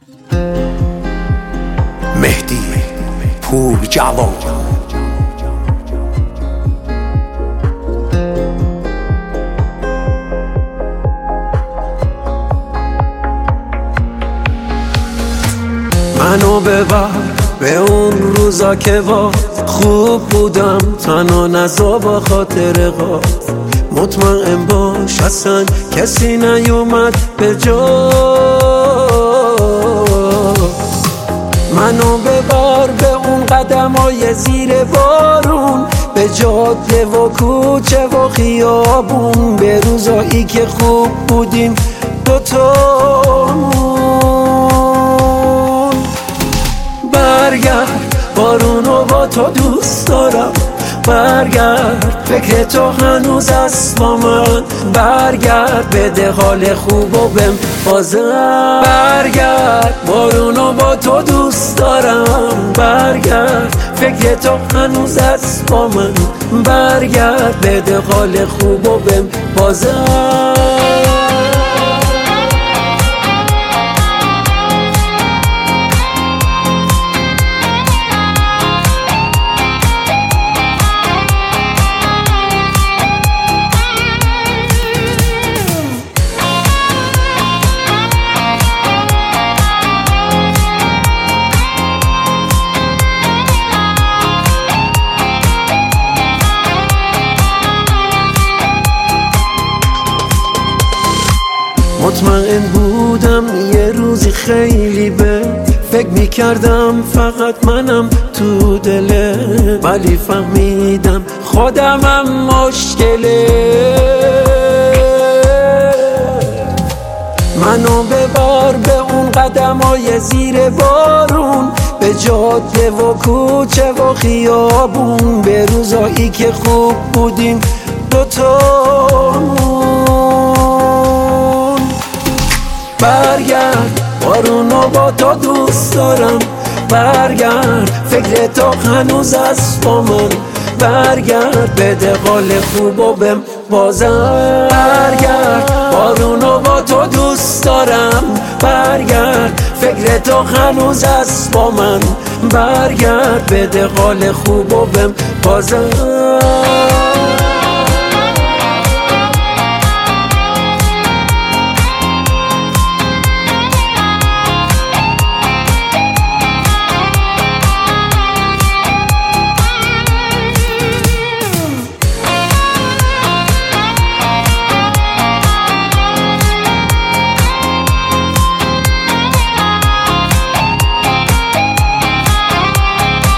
مهدی پورجوان. منو ببر به اون روزا که با خوب بودم، تنها نزا با خاطر غاف. مطمئن باش اصلا کسی نیومد به جا. منو ببر به اون قدمای زیر بارون، به جاده و کوچه و خیابون، به روزایی که خوب بودیم دوتامون. برگرد بارونو با تو دوست دارم، برگرد فکر تو هنوز است با من. برگرد بده حال خوب و بهم بازم. برگرد بارونو با تو دوست دارم، برگرد فکر تو هنوز است با من. برگرد بده حال خوب و بهم بازم. مطمئن بودم یه روزی خیلی به فکر میکردم فقط منم تو دله، ولی فهمیدم خودمم مشکله. منو ببر به اون قدمای زیر بارون، به جاده و کوچه و خیابون، به روزایی که خوب بودیم دوتامون. برگرد بارونو با تو دوست دارم، برگرد فکر تو هنوز است با من. برگرد بده حال خوب و بهم بازم. برگرد بارونو با تو دوست دارم، برگرد فکر تو هنوز است با من. برگرد بده حال خوب و بهم بازم.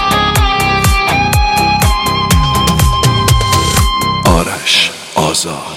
آزاد.